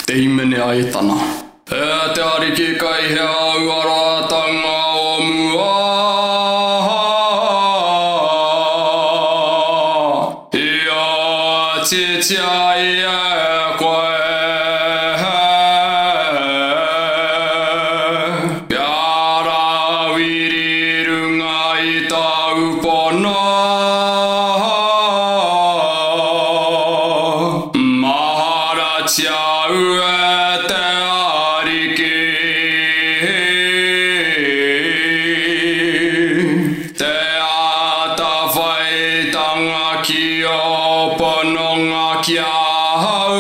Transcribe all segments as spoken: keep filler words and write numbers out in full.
te imene aitana. E te ariki kai he au aratanga o mua. Ia titia ia koe. Piara wirirunga i tau pono. Mahara tiau e te ariki. Te ata whaitanga ki o pononga ki a hau.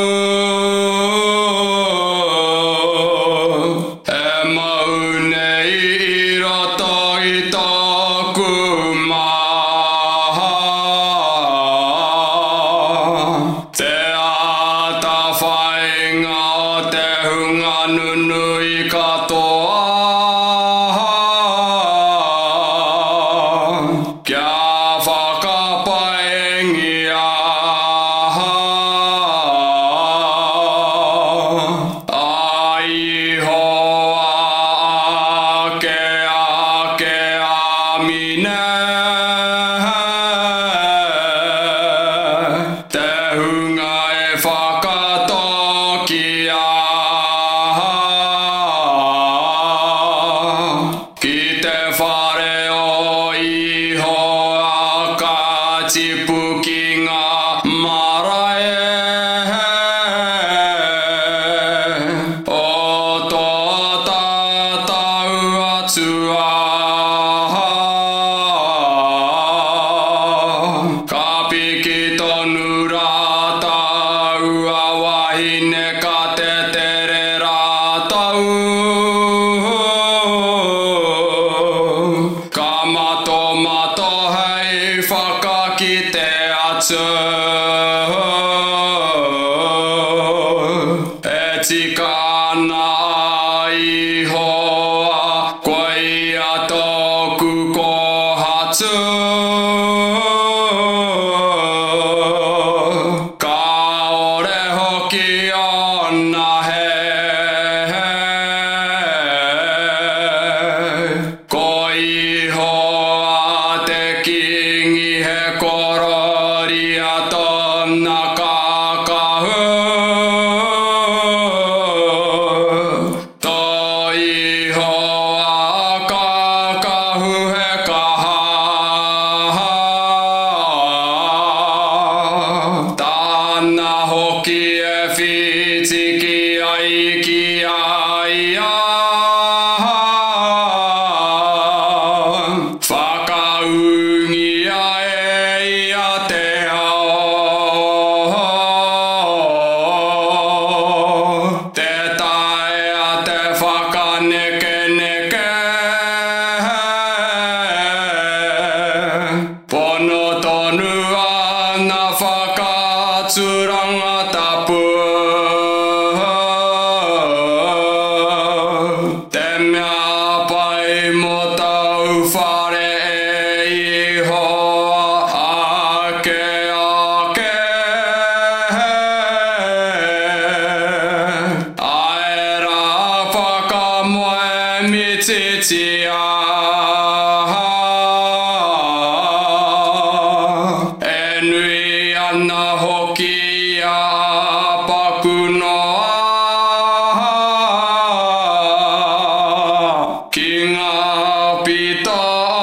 E maune i roto i tōku maha. Te ata whainga o te hunga nunu i katoa. Kia whakapaengia. Ai hoa ake ake amine. Te hunga e whakatokia. Ki te whare o iho aka tipu ki ngā marae. O tō tātau atua. Ka piki tonu rātau a wahine ka te tere rātau. Ka mato mato hei whakakite atu. E tika ana ai hoa koe ia tōku kohatu. Ka ore hoki ona he. Ko iho a te kingi he korori a tōna kakahu. Tō iho a kakahu he kaha. Tāna hoki e whitiki ai ki aia. Whakaungia e ia te ao. Te tae a te whakaneke neke. Pono tonu ana whakaturanga tapu. Te mea pai mo tau whare e ihoa ake ake. Aera whakamoe mititia. E nui ana hoki a pakunoa. Ki ngā pita